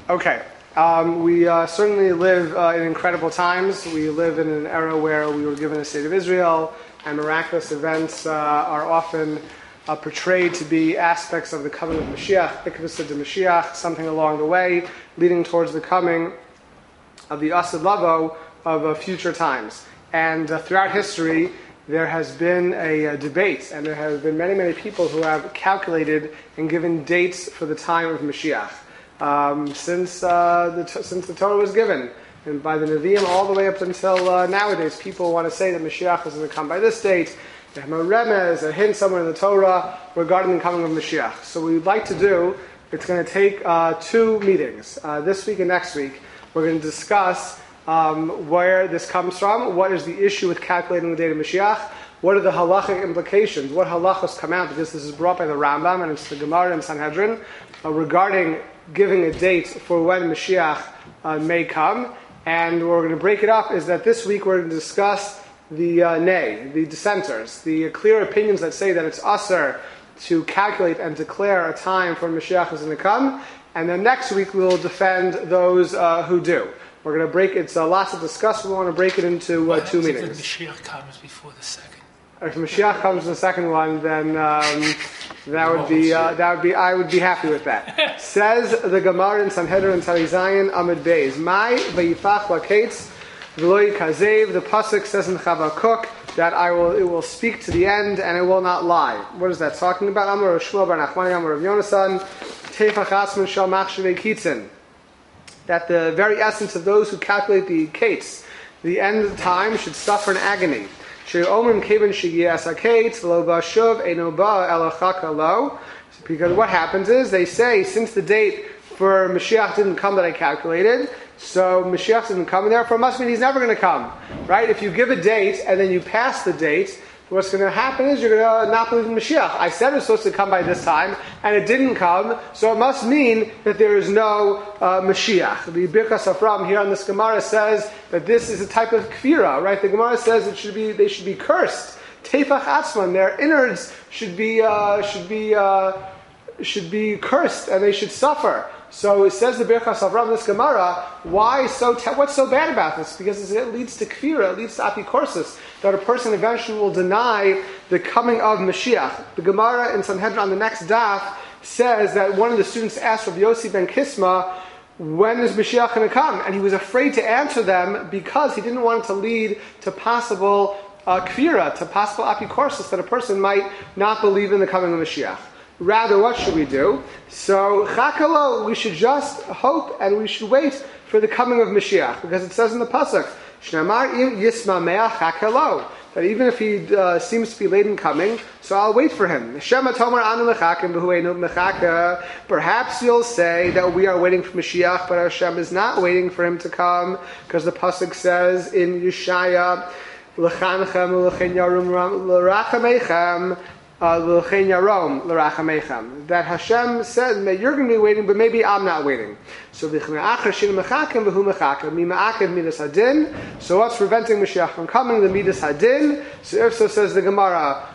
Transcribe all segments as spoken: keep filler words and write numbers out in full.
Okay, um, we uh, certainly live uh, in incredible times. We live in an era where we were given a state of Israel, and miraculous events uh, are often uh, portrayed to be aspects of the coming of Mashiach, Ikvus de Mashiach, something along the way, leading towards the coming of the Asad Lavo of uh, future times. And uh, throughout history, there has been a, a debate, and there have been many, many people who have calculated and given dates for the time of Mashiach. Um, since uh, the t- since the Torah was given, and by the Nevi'im all the way up until uh, nowadays, people want to say that Mashiach is going to come by this date. They have a remez, a hint somewhere in the Torah regarding the coming of Mashiach. So what we'd like to do, it's going to take uh, two meetings, uh, this week and next week. We're going to discuss um, where this comes from, what is the issue with calculating the date of Mashiach, what are the halachic implications, what halachos come out, because this is brought by the Rambam, and it's the Gemara and Sanhedrin, uh, regarding giving a date for when Mashiach uh, may come. And we're going to break it up is that this week we're going to discuss the uh, nay, the dissenters, the clear opinions that say that it's usher to calculate and declare a time for Mashiach is going to come. And then next week we will defend those uh, who do. We're going to break, it's uh, lots to discuss, we want to break it into uh, two meetings. If Mashiach comes before the second. If Mashiach comes in the second one, then um, that would be uh, that would be I would be happy with that. Says the Gemara in Sanhedrin and Tari Zayin Amud Beis. My vayifach lakates v'lo yikazev. The pasuk says in Chavakuk that I will it will speak to the end and it will not lie. What is that talking about? Amar Shmuel bar Nachmani Amar Rav Yonasan Tefach Asman Shal Machshavei Kitzin. That the very essence of those who calculate the kates, the end of time, should suffer an agony. Because what happens is they say, since the date for Mashiach didn't come that I calculated, so Mashiach didn't come, and therefore it must mean he's never going to come, right? If you give a date and then you pass the date, what's going to happen is you're going to not believe in Mashiach. I said it was supposed to come by this time, and it didn't come, so it must mean that there is no uh, Mashiach. The Birkas Afram here on this Gemara says that this is a type of kfira, right? The Gemara says it should be they should be cursed. Tefach Atzman, their innards should be uh, should be uh, should be cursed, and they should suffer. So it says the Birkas Avram, this Gemara, why so? Te- what's so bad about this? Because it leads to kfira, it leads to apikorsis, that a person eventually will deny the coming of Mashiach. The Gemara in Sanhedrin on the next daf says that one of the students asked Rav Yossi ben Kisma, when is Mashiach going to come? And he was afraid to answer them because he didn't want it to lead to possible uh, kfira, to possible apikorsis, that a person might not believe in the coming of Mashiach. Rather, what should we do? So, chakalo, we should just hope and we should wait for the coming of Mashiach, because it says in the pasuk, Shnamar im yisma mea chakalo, that even if he uh, seems to be late in coming, so I'll wait for him. Shema tomar anu lechakim b'hueinu mechaka. Perhaps you'll say that we are waiting for Mashiach, but Hashem is not waiting for him to come, because the pasuk says in Yeshaya, L'chanchem l'chen yarum l'rachamechem. Uh, that Hashem said that you're going to be waiting, but maybe I'm not waiting. So so what's preventing Mashiach from coming? The Midas Hadin. So if so, says the Gemara,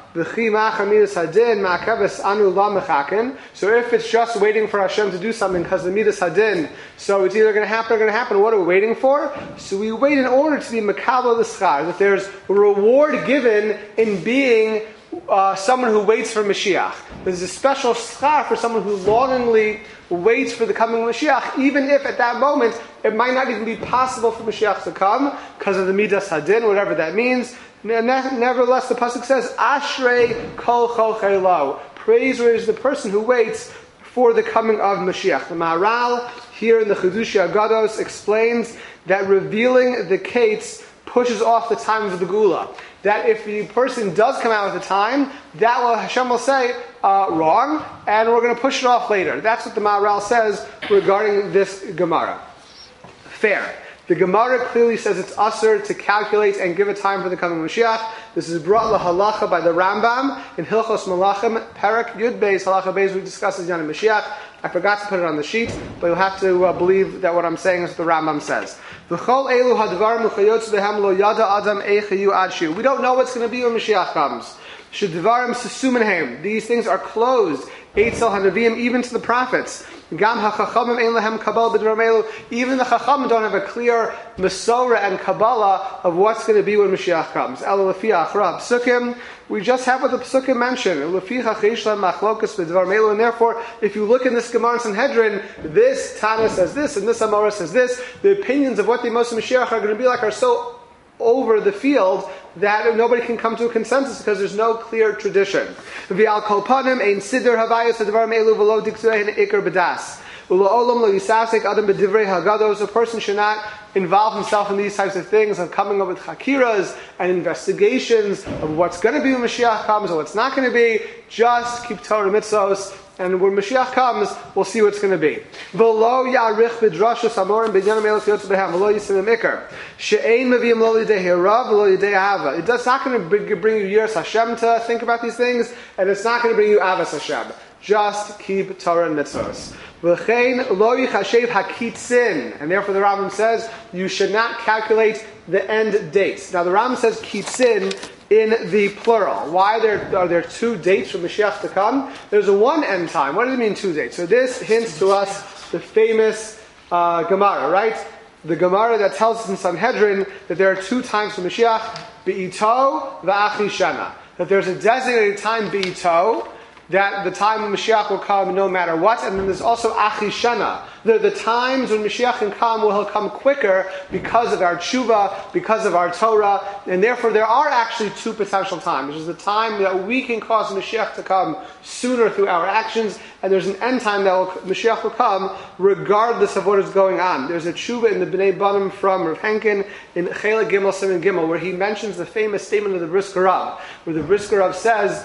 so if it's just waiting for Hashem to do something because the Midas Hadin, so it's either going to happen or going to happen. What are we waiting for? So we wait in order to be Makabel the Schar, that there's a reward given in being Uh, someone who waits for Mashiach. There's a special schar for someone who longingly waits for the coming of Mashiach, even if at that moment it might not even be possible for Mashiach to come because of the Midas Hadin, whatever that means. Nevertheless, the pasuk says, "Ashrei kol chochei lo." Praiseworthy is the person who waits for the coming of Mashiach. The Maharal here in the Chedushei Agados explains that revealing the kates pushes off the time of the Gula. That if the person does come out at the time, that will Hashem will say uh, wrong, and we're going to push it off later. That's what the Maharal says regarding this Gemara. Fair. The Gemara clearly says it's usher to calculate and give a time for the coming of Mashiach. This is brought lahalacha by the Rambam in Hilchos Malachim, Parak Yud Beis, Halacha Beis. We discussed the Yana Mashiach. I forgot to put it on the sheet, but you'll have to uh, believe that what I'm saying is what the Rambam says. We don't know what's going to be when Mashiach comes. Shedvarim sesumenhem. These things are closed. Eitzel hanavim, even to the prophets. Gam hachachamim ein lehem kabbalah b'dvarim elu. Even the chachamim don't have a clear Masorah and Kabbalah of what's going to be when Mashiach comes. Elo lefi achra psukim. We just have what the psukim mentioned. Lefi chachish lehem machlokas b'dvarim elu. And therefore, if you look in this Gemara in Sanhedrin, this Tana says this and this Amora says this. The opinions of what the Moshe Mashiach are going to be like are so over the field that nobody can come to a consensus because there's no clear tradition. V'al kol panim ein siddur havayos ha'dvarim elu v'lo diktueh ikar b'das. U'lo olam lo yisasek adam b'divrei hagados. A person should not involve himself in these types of things of coming up with chakiras and investigations of what's going to be when Mashiach comes or what's not going to be. Just keep Torah mitzvos, and when Mashiach comes, we'll see what's going to be. V'lo yarich b'drashos amorim b'nyanim elu kiyotz b'hem v'lo yisimim ikar she'ein meviim lo lidei hira v'lo lidei ahava. It's not going to bring you yiras Hashem to think about these things, and it's not going to bring you avas Hashem. Just keep Torah and mitzvos. V'chein lo yichashev hakitzin, and therefore the Rambam says you should not calculate the end dates. Now the Rambam says kitzin in the plural. Why there, are there two dates for Mashiach to come? There's a one end time. What does it mean two dates? So this hints to us the famous uh, Gemara, right? The Gemara that tells us in Sanhedrin that there are two times for Mashiach, Be'ito v'achi shana. That there's a designated time Be'ito, that the time when Mashiach will come no matter what, and then there's also Achi Shana. The, the times when Mashiach can come will come quicker because of our tshuva, because of our Torah, and therefore there are actually two potential times. There's the time that we can cause Mashiach to come sooner through our actions, and there's an end time that will, Mashiach will come regardless of what is going on. There's a tshuva in the Bnei Banim from Rav Henkin in Chela Gimel Siman Gimel, where he mentions the famous statement of the Brisker Rav, where the Brisker Rav says,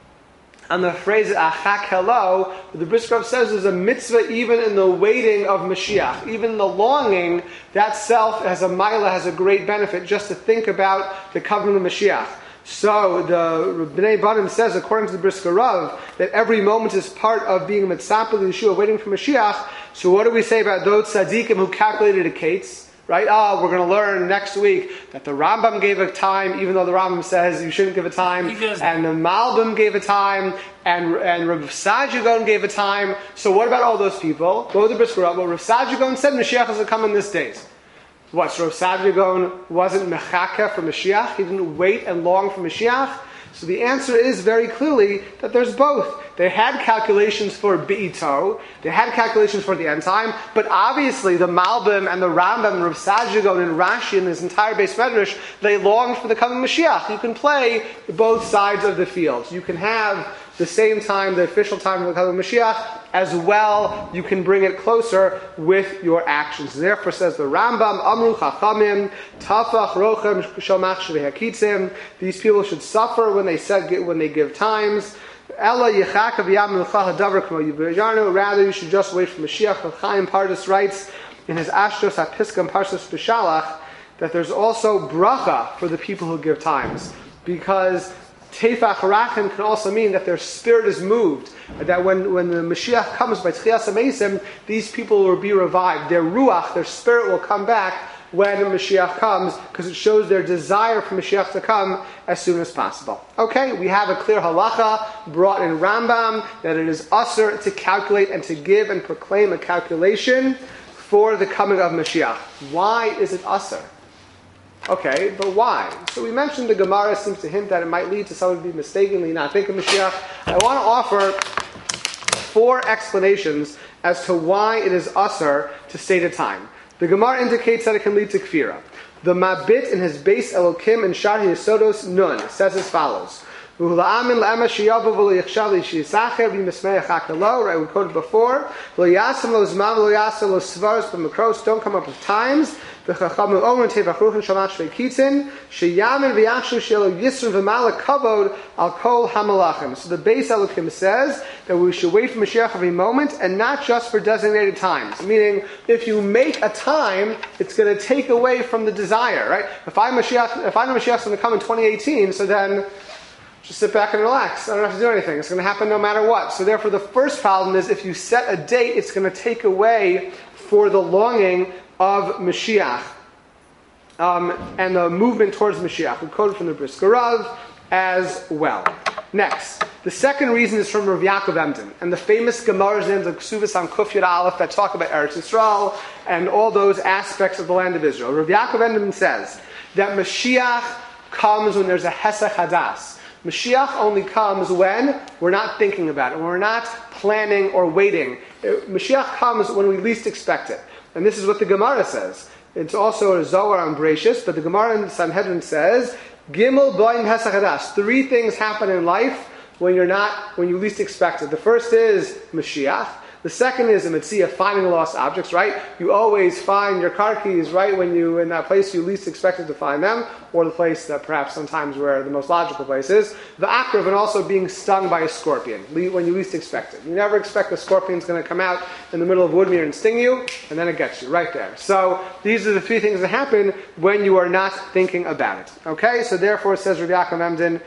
on the phrase "achak hello," the Brisker Rav says there's a mitzvah even in the waiting of Mashiach, even the longing. That self as a mila has a great benefit just to think about the coming of Mashiach. So the Bnei Banim says, according to the Brisker Rav, that every moment is part of being a mitzapah Yeshua, waiting for Mashiach. So what do we say about those tzaddikim who calculated a kates? Right? Oh, we're going to learn next week that the Rambam gave a time, even though the Rambam says you shouldn't give a time, and the Malbim gave a time, and and Rav Saadia Gaon gave a time. So what about all those people? Go to the Brisker Rav. Well, Rav Saadia Gaon said Mashiach is coming this days. What? So Rav Saadia Gaon wasn't mechaka for Mashiach? He didn't wait and long for Mashiach? So the answer is very clearly that there's both. They had calculations for Be'ito, they had calculations for the end time, but obviously the Malbim and the Rambam and Rav Saadia Gaon and Rashi and this entire Beis Medrash, they longed for the coming Mashiach. You can play both sides of the field. You can have the same time, the official time of the coming Mashiach, as well you can bring it closer with your actions. Therefore says the Rambam, Amru Chachamim, Tafach Rochem Shalmach Shvehakitzim. These people should suffer when they said when they give times. Ella Yechakav Yam Milchah Davar Kmo Yivarnu. Rather, you should just wait for Mashiach. Chaim Pardes writes in his Ashtos HaPiskam Parshas B'Shalach that there's also bracha for the people who give times, because Tefach Rachim can also mean that their spirit is moved. That when, when the Mashiach comes by Tchias HaMeisim, these people will be revived. Their ruach, their spirit will come back when Mashiach comes, because it shows their desire for Mashiach to come as soon as possible. Okay, we have a clear halacha brought in Rambam that it is usher to calculate and to give and proclaim a calculation for the coming of Mashiach. Why is it usher? Okay, but why? So we mentioned the Gemara seems to hint that it might lead to someone to be mistakenly not thinking Mashiach. I want to offer four explanations as to why it is usher to state a time. The Gemara indicates that it can lead to kfira. The Mabit in his base Elokim and Shari Yesodos Nun says as follows. Right, we quoted before. Don't come up with times. So the Beis Elokim says that we should wait for Mashiach every moment, and not just for designated times. Meaning, if you make a time, it's going to take away from the desire, right? If I Mashiach, if I know Mashiach's going to come in twenty eighteen, so then just sit back and relax. I don't have to do anything. It's going to happen no matter what. So therefore, the first problem is if you set a date, it's going to take away for the longing of Mashiach um, and the movement towards Mashiach. We quoted from the Brisker Rav as well. Next, the second reason is from Rav Yaakov Emden, and the famous Gemara's names of Ksuvas on Kuf Yud Aleph that talk about Eretz Yisrael and all those aspects of the land of Israel. Rav Yaakov Emden says that Mashiach comes when there's a Hesach Hadas. Mashiach only comes when we're not thinking about it, when we're not planning or waiting. Mashiach comes when we least expect it. And this is what the Gemara says. It's also a Zohar on Bereshis, but the Gemara in Sanhedrin says, Gimel Boim Hesach Hadas. Three things happen in life when you're not, when you least expect it. The first is Mashiach. The second is a Metzia, finding lost objects, right? You always find your car keys right when you, in that place you least expected to find them, or the place that perhaps sometimes where the most logical place is. The akrav, and also being stung by a scorpion, when you least expect it. You never expect a scorpion's going to come out in the middle of Woodmere and sting you, and then it gets you right there. So these are the three things that happen when you are not thinking about it. Okay, so therefore, says Rav Yaakov Emden,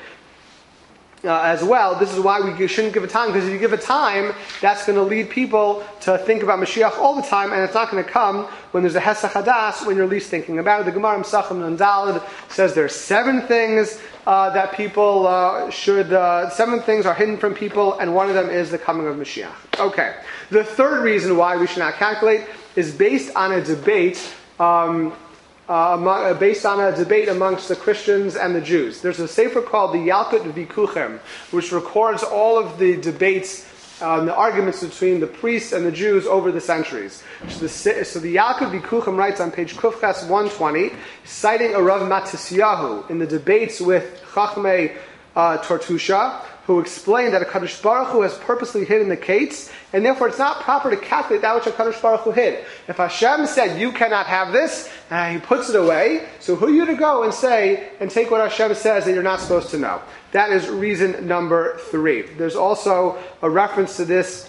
Uh, as well, this is why we shouldn't give a time, because if you give a time, that's going to lead people to think about Mashiach all the time, and it's not going to come when there's a Hesach Hadas, when you're least thinking about it. The Gemara Mesachim Nandalad says there are seven things uh, that people uh, should, uh, seven things are hidden from people, and one of them is the coming of Mashiach. Okay. The third reason why we should not calculate is based on a debate um, Uh, among, uh, based on a debate amongst the Christians and the Jews. There's a sefer called the Yalkut Vikuchem, which records all of the debates, um, the arguments between the priests and the Jews over the centuries. So the, so the Yalkut Vikuchem writes on page Kufches one twenty, citing a Rav Matisyahu in the debates with Chachmei uh, Tortusha, who explained that a Kadosh Baruch Hu has purposely hidden the kates, and therefore it's not proper to calculate that which a Kadosh Baruch Hu hid. If Hashem said, you cannot have this, and He puts it away, so who are you to go and say, and take what Hashem says that you're not supposed to know? That is reason number three. There's also a reference to this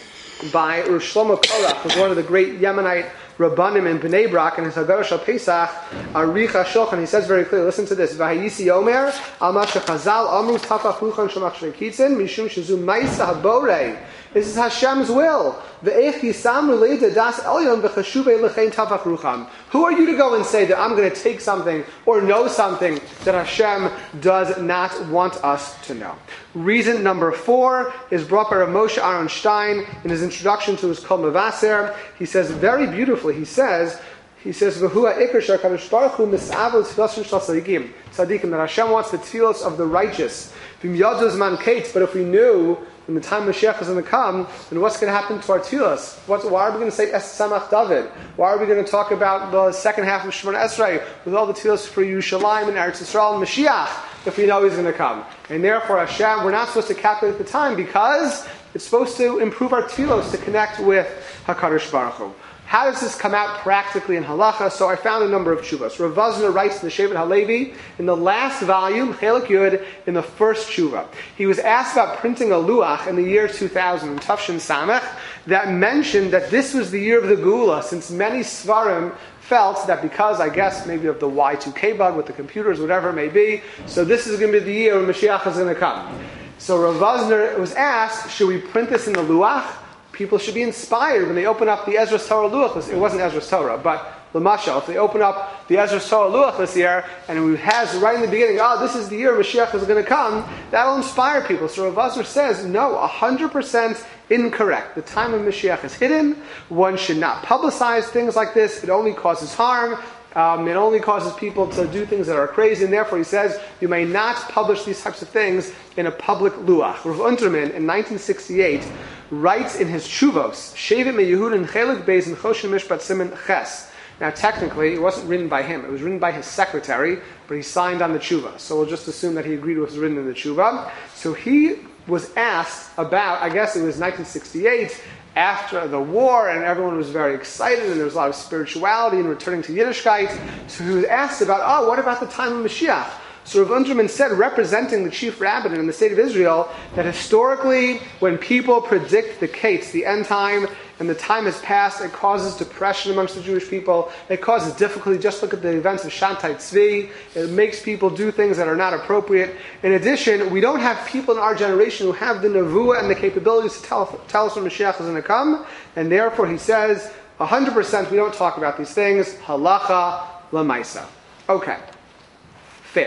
by Rosh Shlomo Korach, who's one of the great Yemenite Rabbanim in Bnei Brak, and his Haggadah Shal Pesach, Aricha Shulchan, he says very clearly, listen to this, V'hayisi Omer, Al Masha Chazal, Amru Tafach Ruchan Shemach Shrekitzin, Mishum Shazu Maisa Haborei. This is Hashem's will. Ve'ech Yisam Releda Das Elyon V'chashuvei L'chein Tafach Rucham. Who are you to go and say that I'm going to take something or know something that Hashem does not want us to know? Reason number four is brought by Rav Moshe Aaron Stein in his introduction to his Kol Mevaser. He says very beautifully, he says, he says, V'hu ha'ikar sh'HaKadosh Baruch Hu mis'avol tefillos shel tzadikim, tzadikim, that Hashem wants the tefillos of the righteous. V'im yadu zman kates, but if we knew when the time Mashiach is going to come, then what's going to happen to our tefillos? What's, why are we going to say Es Samach David? Why are we going to talk about the second half of Shemona Esrei with all the tefillos for Yerushalayim and Eretz Yisrael and Mashiach if we know He's going to come? And therefore, Hashem, we're not supposed to calculate the time because it's supposed to improve our tefillos to connect with HaKadosh Baruch Hu. How does this come out practically in halacha? So I found a number of tshuvas. Rav Vazner writes in the Shevet Halevi in the last volume, Chelik Yud, in the first tshuva. He was asked about printing a luach in the year two thousand, in Tafshin Samech, that mentioned that this was the year of the Geula, since many Svarim felt that because, I guess, maybe of the Y two K bug with the computers, whatever it may be, so this is going to be the year when Mashiach is going to come. So Rav Vazner was asked, should we print this in the luach? People should be inspired when they open up the Ezra Torah Luach. It wasn't Ezra Torah, but Lamashal. If they open up the Ezra Torah Luach this year, and it has right in the beginning, oh, this is the year Mashiach is going to come, that'll inspire people. So Rav Vazner says, no, one hundred percent incorrect. The time of Mashiach is hidden. One should not publicize things like this. It only causes harm. Um, it only causes people to do things that are crazy, and therefore he says you may not publish these types of things in a public luach. Rav Unterman in nineteen sixty-eight writes in his Shuvos, Shevet me Yehudin Chelik Beis in Choshen Mishpat Siman Ches. Now technically it wasn't written by him, it was written by his secretary, but he signed on the Tshuva. So we'll just assume that he agreed with what was written in the Tshuva. So he was asked about, I guess it was nineteen sixty-eight, after the war, and everyone was very excited, and there was a lot of spirituality and returning to Yiddishkeit. So he was asked about, oh, what about the time of Mashiach? So Rav Unterman said, representing the chief rabbin in the state of Israel, that historically, when people predict the kates, the end time, and the time has passed, it causes depression amongst the Jewish people. It causes difficulty. Just look at the events of Shantai Tzvi. It makes people do things that are not appropriate. In addition, we don't have people in our generation who have the nevuah and the capabilities to tell, tell us when Mashiach is going to come. And therefore, he says, one hundred percent we don't talk about these things. Halacha lamaisa. Okay. Fair.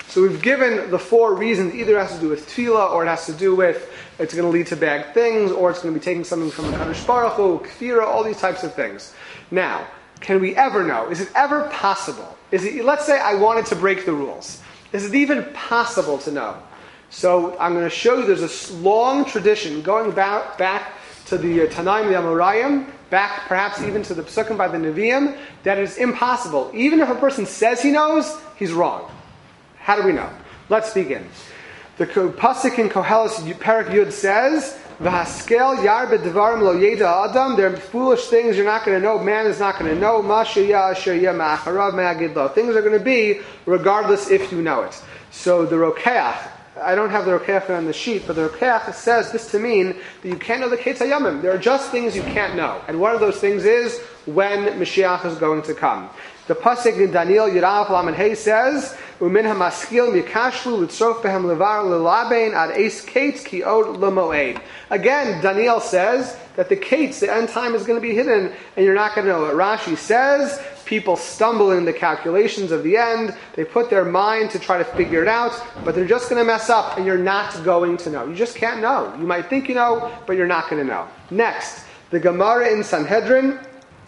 So we've given the four reasons. Either it has to do with tefillah, or it has to do with it's going to lead to bad things, or it's going to be taking something from the Kadosh Baruch Hu, kfira, all these types of things. Now, can we ever know? Is it ever possible? Is it? Let's say I wanted to break the rules. Is it even possible to know? So I'm going to show you there's a long tradition going back, back to the uh, Tanaim, the Amoraim, back perhaps even to the Psukim by the Nevi'im, that it is impossible. Even if a person says he knows, he's wrong. How do we know? Let's begin. The pasuk in Koheles Perek Yud says, "V'haskel yarbe devarim lo yeda adam." They're foolish things you're not going to know. Man is not going to know. Mashaya asher ma'acharav me'agid lo. Things are going to be regardless if you know it. So the Rokeach, I don't have the Rokeach on the sheet, but the Rokeach says this to mean that you can't know the Ketz HaYamim. There are just things you can't know, and one of those things is when Mashiach is going to come. The pasuk in Daniel Yiraf Laman Hey says, "Umin hamaskil mikashlu litzrof behem levar lelabein ad eis kates ki od lemoed." Again, Daniel says that the kates, the end time, is going to be hidden, and you're not going to know it. Rashi says people stumble in the calculations of the end. They put their mind to try to figure it out, but they're just going to mess up, and you're not going to know. You just can't know. You might think you know, but you're not going to know. Next, the Gemara in Sanhedrin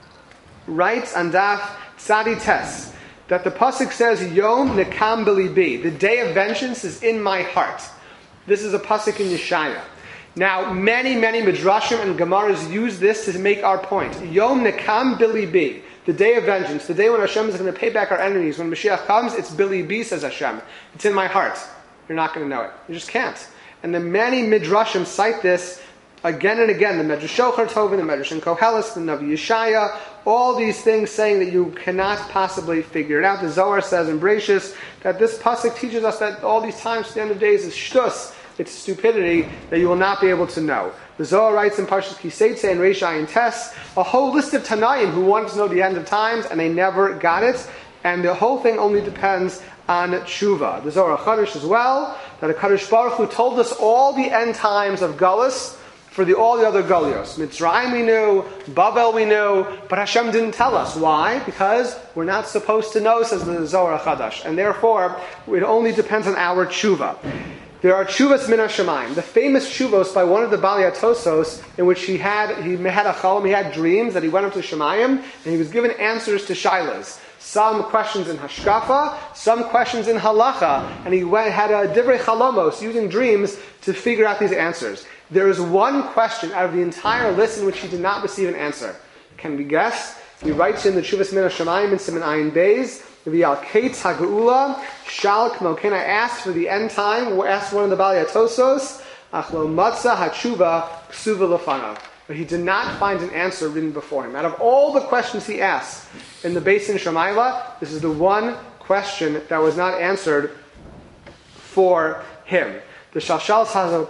writes on Daf Tzadi Tes that the pasuk says Yom Nekam B'Libi, the day of vengeance is in my heart. This is a pasuk in Yeshaya. Now, many, many midrashim and gemaras use this to make our point. Yom Nekam B'Libi, the day of vengeance, the day when Hashem is going to pay back our enemies. When Mashiach comes, it's B'Libi, says Hashem. It's in my heart. You're not going to know it. You just can't. And the many midrashim cite this again and again. The Medrash Shochar Tovin, the Medrash in Koheles, the Navi Yeshaya, all these things saying that you cannot possibly figure it out. The Zohar says in Bereshis that this pasuk teaches us that all these times to the end of days is shtus, it's stupidity, that you will not be able to know. The Zohar writes in Parshas Kiseitze and Reish Ayin Tes a whole list of Tanaim who wanted to know the end of times and they never got it, and the whole thing only depends on tshuva. The Zohar Chadash as well, that a Kadosh Baruch Hu told us all the end times of Galus for the, all the other Galios. Mitzrayim we knew, Babel we knew, but Hashem didn't tell us. Why? Because we're not supposed to know, says the Zohar Chadash, and therefore it only depends on our tshuva. There are tshuvas min hashamayim, the famous tshuvos by one of the Balei Tosos, in which he had he had a chalom, he had dreams that he went up to Shemayim, and he was given answers to shilas. Some questions in hashkafa, some questions in halacha, and he went, had a divrei chalomos, using dreams to figure out these answers. There is one question out of the entire list in which he did not receive an answer. Can we guess? He writes in the Tshuvas Min HaShamayim in Siman Ayin Beis, V'yal Kates HaGeula, Shal K'moken, I asked for the end time, asked one of the Balei Tosos, Achlo Matzah HaTshuva Ksuva Lefanav. But he did not find an answer written before him. Out of all the questions he asked in the Beis in Shamayla, this is the one question that was not answered for him. The Shalshal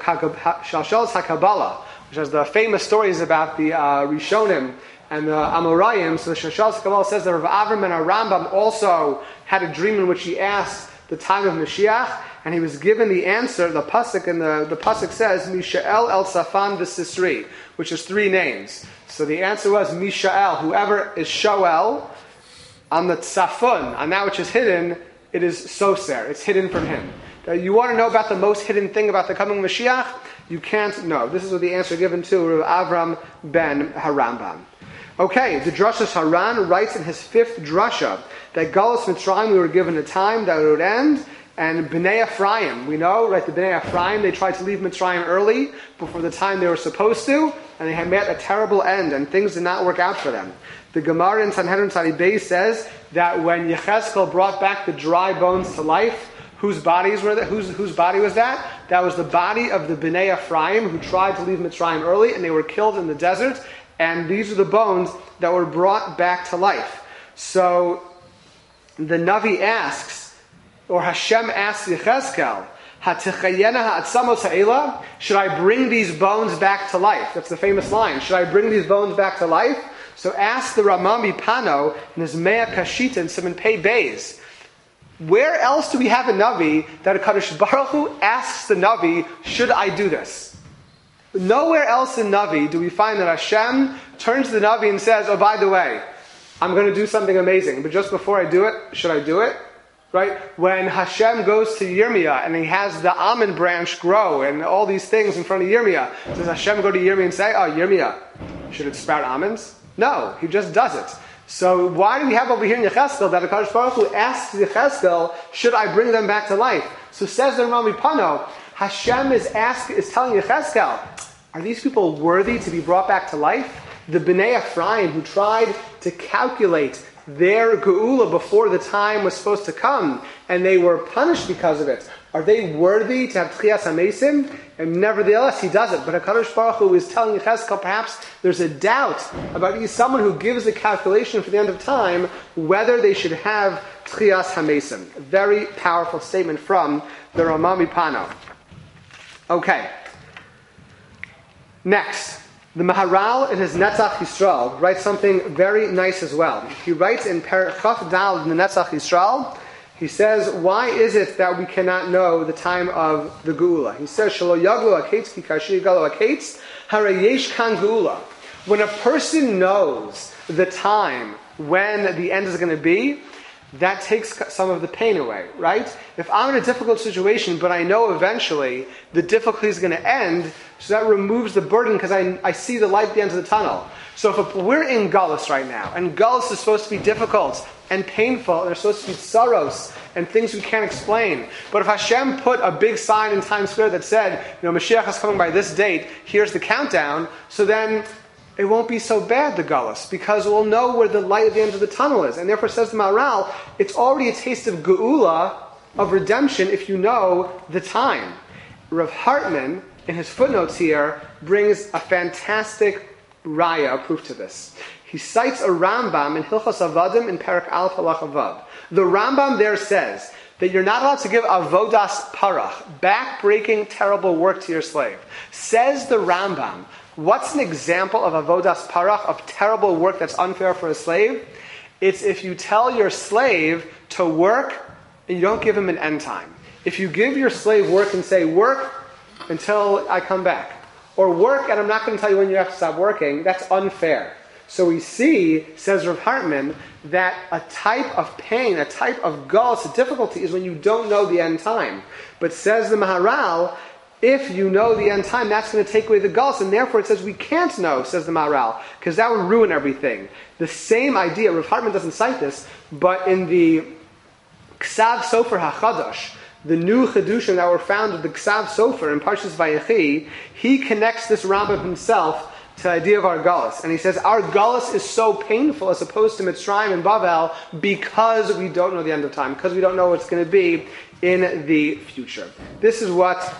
HaKabbalah, which has the famous stories about the uh, Rishonim and the Amoraim. So the Shalshal HaKabbalah says that Rav Avram and Rambam also had a dream in which he asked the time of Mashiach, and he was given the answer. The pasuk and the the pasuk says Mishael El Safan V'Sisri, which is three names. So the answer was Mishael, whoever is Shoel on the Tzafon, on that which is hidden, it is Soser. It's hidden from him. You want to know about the most hidden thing about the coming Mashiach? You can't know. This is what the answer given to Rav Avram ben Harambam. Okay, the Drashas Haran writes in his fifth drasha that Galus Mitzrayim, we were given a time that it would end, and Bnei Ephraim, we know, right, the Bnei Ephraim, they tried to leave Mitzrayim early, before the time they were supposed to, and they had met a terrible end, and things did not work out for them. The Gemara in Sanhedrin Tzadi Beis says that when Yechezkel brought back the dry bones to life, Whose bodies were that? Whose, whose body was that? That was the body of the Bnei Ephraim who tried to leave Mitzrayim early, and they were killed in the desert. And these are the bones that were brought back to life. So the Navi asks, or Hashem asks Yechezkel, should I bring these bones back to life? That's the famous line. Should I bring these bones back to life? So ask the Ramam Pano in his Mea Kashita in Siman Pei Beis. Where else do we have a Navi that a Kadosh Baruch Hu asks the Navi, should I do this? Nowhere else in Navi do we find that Hashem turns to the Navi and says, oh, by the way, I'm going to do something amazing, but just before I do it, should I do it? Right? When Hashem goes to Yirmiyah and he has the almond branch grow and all these things in front of Yirmiyah, does Hashem go to Yirmiyah and say, oh, Yirmiyah, should it sprout almonds? No, he just does it. So why do we have over here in Yechezkel that HaKadosh Baruch Hu asks Yechezkel, should I bring them back to life? So says the Rami Pano, Hashem is asking, is telling Yechezkel, are these people worthy to be brought back to life? The Bnei Ephraim who tried to calculate their geula before the time was supposed to come, and they were punished because of it. Are they worthy to have Tchias HaMesim? And nevertheless, he does it. But HaKadosh Baruch Hu is telling Yechezkel, perhaps there's a doubt about someone who gives a calculation for the end of time, whether they should have Tchias HaMesim. Very powerful statement from the Rama Mipano. Okay. Next. The Maharal in his Netzach Yisrael writes something very nice as well. He writes in Perek Chaf Dal in the Netzach Yisrael, he says, why is it that we cannot know the time of the Geula? He says, Shelo yaglu aketz ki kashi yagalu aketz, hare yesh kan Geula. When a person knows the time when the end is going to be, that takes some of the pain away, right? If I'm in a difficult situation, but I know eventually the difficulty is going to end, so that removes the burden because I, I see the light at the end of the tunnel. So if we're in Gullus right now, and Gullus is supposed to be difficult and painful, and there's supposed to be sorrows and things we can't explain, but if Hashem put a big sign in Times Square that said, you know, Mashiach is coming by this date, here's the countdown, so then it won't be so bad, the Gullus, because we'll know where the light at the end of the tunnel is. And therefore, says the Maharal, it's already a taste of Geula, of redemption, if you know the time. Rav Hartman, in his footnotes here, brings a fantastic raya, proof to this. He cites a Rambam in Hilchos Avadim in Perek Aleph Halacha Vav. The Rambam there says that you're not allowed to give avodas parach, back-breaking, terrible work to your slave. Says the Rambam, what's an example of avodas parach, of terrible work that's unfair for a slave? It's if you tell your slave to work and you don't give him an end time. If you give your slave work and say, work until I come back, or work and I'm not going to tell you when you have to stop working, that's unfair. So we see, says Rav Hartman, that a type of pain, a type of gullus, a difficulty is when you don't know the end time. But says the Maharal, if you know the end time, that's going to take away the gullus, and therefore it says we can't know, says the Maharal, because that would ruin everything. The same idea, Rav Hartman doesn't cite this, but in the Ksav Sofer HaChadash, the new Chedushim that were found in the Ksav Sofer in Parshas Vayechi, he connects this Rambam himself to the idea of our gullus. And he says, our gullus is so painful as opposed to Mitzrayim and Bavel because we don't know the end of time, because we don't know what's going to be in the future. This is what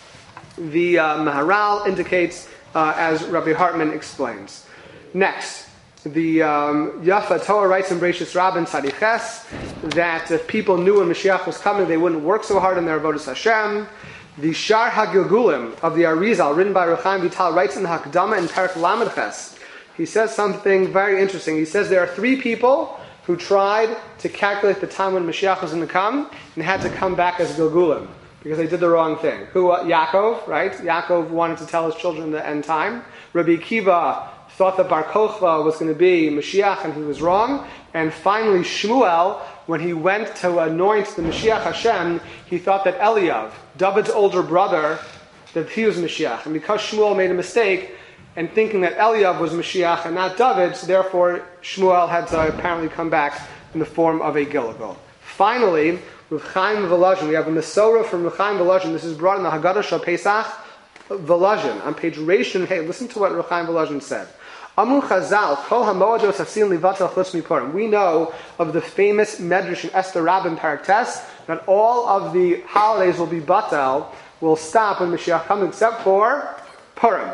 the uh, Maharal indicates uh, as Rabbi Hartman explains. Next, the um, Yafa Torah writes in Bereishis Rabbah Tzadiches that if people knew when Mashiach was coming, they wouldn't work so hard in their avodas Hashem. The Shar HaGilgulim of the Arizal, written by Reb Chaim Vital, writes in the Hakdama in Perek Lamed Ches. He says something very interesting. He says there are three people who tried to calculate the time when Mashiach was going to come and had to come back as Gilgulim because they did the wrong thing. Who? Uh, Yaakov, right? Yaakov wanted to tell his children the end time. Rabbi Akiva thought that Bar Kochva was going to be Mashiach and he was wrong. And finally Shmuel, when he went to anoint the Mashiach Hashem, he thought that Eliyav, David's older brother, that he was Mashiach. And because Shmuel made a mistake and thinking that Eliyav was Mashiach and not David, so therefore Shmuel had to apparently come back in the form of a Gilgal. Finally, Rav Chaim Volozhin, we have a Mesorah from Rav Chaim Volozhin. This is brought in the Haggadah Shal Pesach Volozhin on page Reish. Hey, listen to what Rav Chaim Volozhin said. Amu Chazal, Kol HaMoados Hasin Livatel Chutz Mipurim. We know of the famous Medrash in Esther Rabbah Perek Tes that all of the holidays will be batel, will stop when Mashiach comes, except for Purim.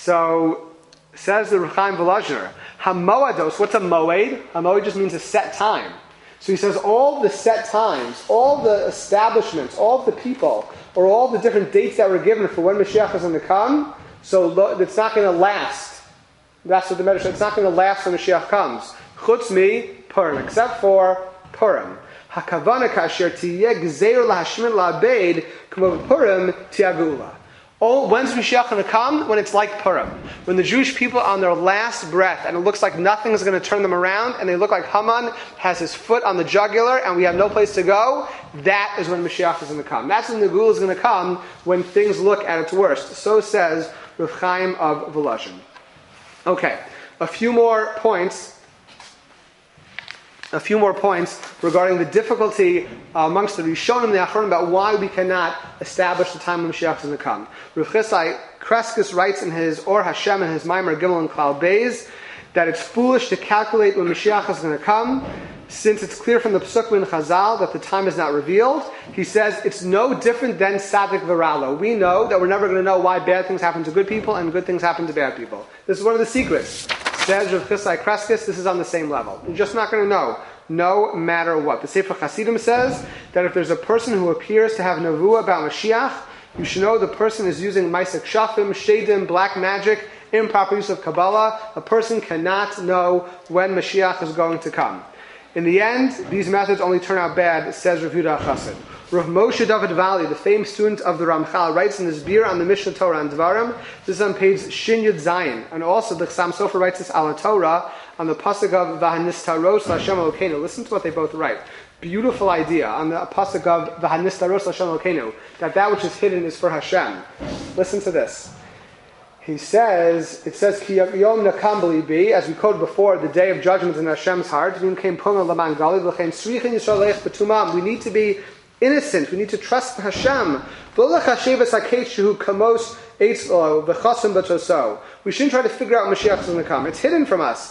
So says the Rav Chaim Volozhin, HaMoados. What's a moed? A moed just means a set time. So he says all the set times, all the establishments, all the people, or all the different dates that were given for when Mashiach is going to come, so it's not going to last. That's what the Medrash said. It's not going to last when Mashiach comes. Chutz mi Purim, except for Purim. Hakavana kasher tiyeh gzeir lahashmin la'abeid k'mo Purim tiagula. Oh, when's Mashiach going to come? When it's like Purim. When the Jewish people are on their last breath and it looks like nothing is going to turn them around and they look like Haman has his foot on the jugular and we have no place to go, that is when Mashiach is going to come. That's when the Geulah is going to come, when things look at its worst. So says Rav Chaim of Volozhin. Okay, a few more points. A few more points regarding the difficulty uh, amongst the Rishonim and the Acharonim about why we cannot establish the time when Mashiach is going to come. Rav Chisai Kreskis writes in his Or Hashem and his Maimer Gimel and Klal Beis that it's foolish to calculate when Mashiach is going to come, since it's clear from the Pesuk in Chazal that the time is not revealed. He says it's no different than Sadik Viralo. We know that we're never going to know why bad things happen to good people and good things happen to bad people. This is one of the secrets. Says Rav Chisai Kreskis, this is on the same level. You're just not going to know, no matter what. The Sefer Hasidim says that if there's a person who appears to have nevuah about Mashiach, you should know the person is using Maisek Shafim, Shadim, black magic, improper use of Kabbalah. A person cannot know when Mashiach is going to come. In the end, these methods only turn out bad, says Rav Yehuda Chassid. Rav Moshe David Vali, the famed student of the Ramchal, writes in his Bir on the Mishnah Torah and Dvarim. This is on page Shin Yud Zayin. And also the Chassam Sofer writes this ala Torah on the pasuk of V'hanistaros Lashem Elokeinu. Listen to what they both write. Beautiful idea on the pasuk of V'hanistaros Lashem Elokeinu, that that which is hidden is for Hashem. Listen to this. He says, it says, Ki Yom Nakam B'libi, as we quoted before, the day of judgment in Hashem's heart. We need to be innocent. We need to trust Hashem. We shouldn't try to figure out when Mashiach is going to come. It's hidden from us.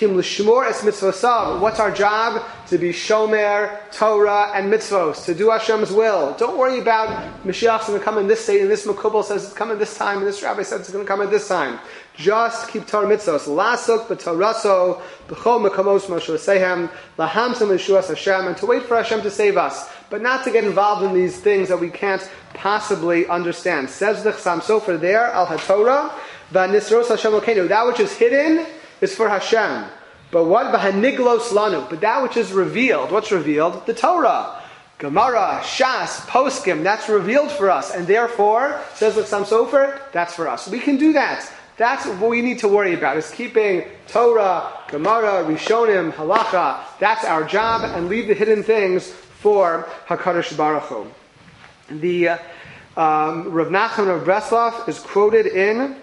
What's our job? To be shomer, Torah, and mitzvos, to do Hashem's will. Don't worry about Mashiach is going to come in this date, and this Makubal says it's coming this time, and this rabbi says it's going to come at this time. Just keep Torah mitzvos. Lasuk b'toraso, b'chol mekamos moshesehem, lahamsim yeshuas Hashem, and to wait for Hashem to save us, but not to get involved in these things that we can't possibly understand. Says the Chassam Sofer there, al haTorah, v'nisros Hashem Elokeinu. That which is hidden is for Hashem. But what? V'haniglos lanu. But that which is revealed, what's revealed? The Torah. Gemara, Shas, Poskim, that's revealed for us. And therefore, says the Chassam Sofer, that's for us. We can do that. That's what we need to worry about, is keeping Torah, Gemara, Rishonim, Halacha. That's our job, and leave the hidden things for HaKadosh Baruch Hu. The uh, um, Rav Nachman of Breslov is quoted in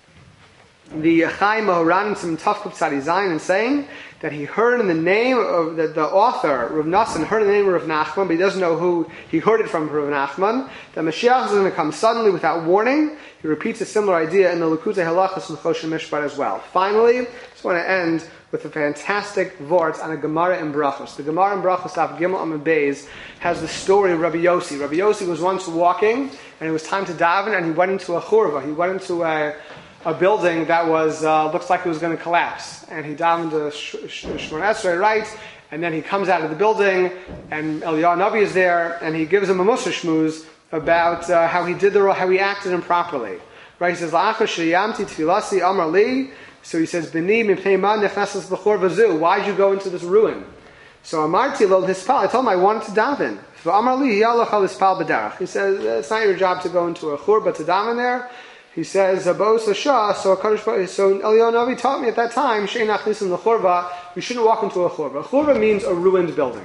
the Chaim Mahoran Sim Tafkuf Tzadi Zayin and saying that he heard in the name of the, the author, Rav Nassan, heard in the name of Rav Nachman, but he doesn't know who he heard it from, Rav Nachman, that Mashiach is going to come suddenly without warning. He repeats a similar idea in the Likutei Halachos and Choshen Mishpat as well. Finally, I just want to end with a fantastic vort on a Gemara in Brachos. The Gemara in Brachos, Daf Gimel Amud Beis, has the story of Rabbi Yossi. Rabbi Yossi was once walking, and it was time to daven, and he went into a churva. He went into a a building that was uh, looks like it was going to collapse, and he davened to Shemona Esrei, right? And then he comes out of the building, and Eliyahu Navi is there, and he gives him a Mussar shmuz about uh, how he did the how he acted improperly, right? He says, "La'achar sheyamti tefilasi amar li." So he says, "B'ni mipnei ma nechnesas b'chor v'zu." Why did you go into this ruin? So Amarti lo hispal. I told him I wanted to daven. V'amar li yalach al hispal b'derech. He says, "It's not your job to go into a chur, but to daven there." He says, "Abos l'shah." So Kadosh, so Eliyahu Navi taught me at that time, "Shein achnisim l'churva." We shouldn't walk into a churva. A churva means a ruined building.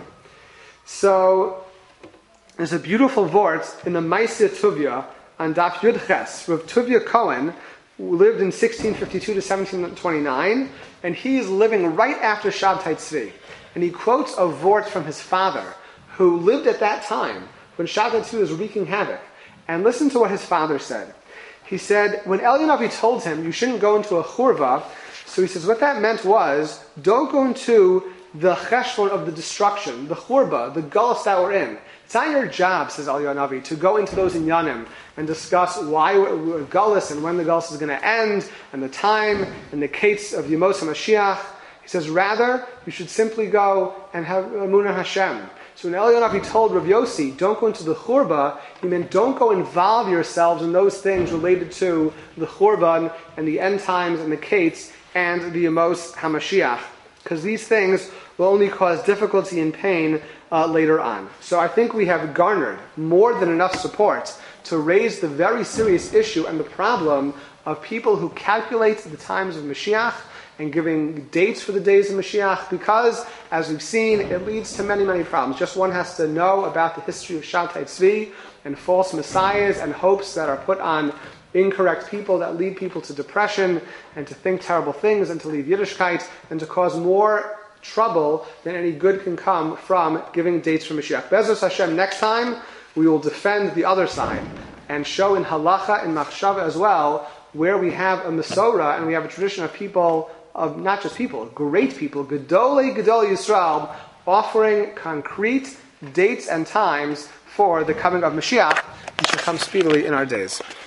So there's a beautiful vort in the Maaseh Tuvia on Daf Yud Ches. Rav Tuvia Cohen, who lived in sixteen fifty-two to seventeen twenty-nine, and he is living right after Shabtai Tzvi. And he quotes a vort from his father, who lived at that time when Shabtai Tzvi was wreaking havoc. And listen to what his father said. He said, when Eliyahu Navi told him you shouldn't go into a churva, so he says what that meant was, don't go into the cheshbon of the destruction, the churba, the gullus that we're in. It's not your job, says Eliyahu Navi, to go into those inyanim and discuss why gullus and when the gullus is going to end, and the time, and the kates of Yemos HaMashiach. He says, rather, you should simply go and have Emunah Hashem. So when Eliyahu Navi told Rav Yossi, don't go into the churba, he meant don't go involve yourselves in those things related to the churban and the end times and the kates and the Yemos HaMashiach, because these things will only cause difficulty and pain uh, later on. So I think we have garnered more than enough support to raise the very serious issue and the problem of people who calculate the times of Mashiach and giving dates for the days of Mashiach, because, as we've seen, it leads to many, many problems. Just one has to know about the history of Shabtai Tzvi and false messiahs and hopes that are put on incorrect people that lead people to depression and to think terrible things and to leave Yiddishkeit and to cause more trouble than any good can come from giving dates for Mashiach. Be'ezus Hashem, next time we will defend the other side and show in halacha and machshava as well, where we have a Masorah and we have a tradition of people, of not just people, great people, Gedolei Gedolei Yisrael, offering concrete dates and times for the coming of Mashiach, which will come speedily in our days.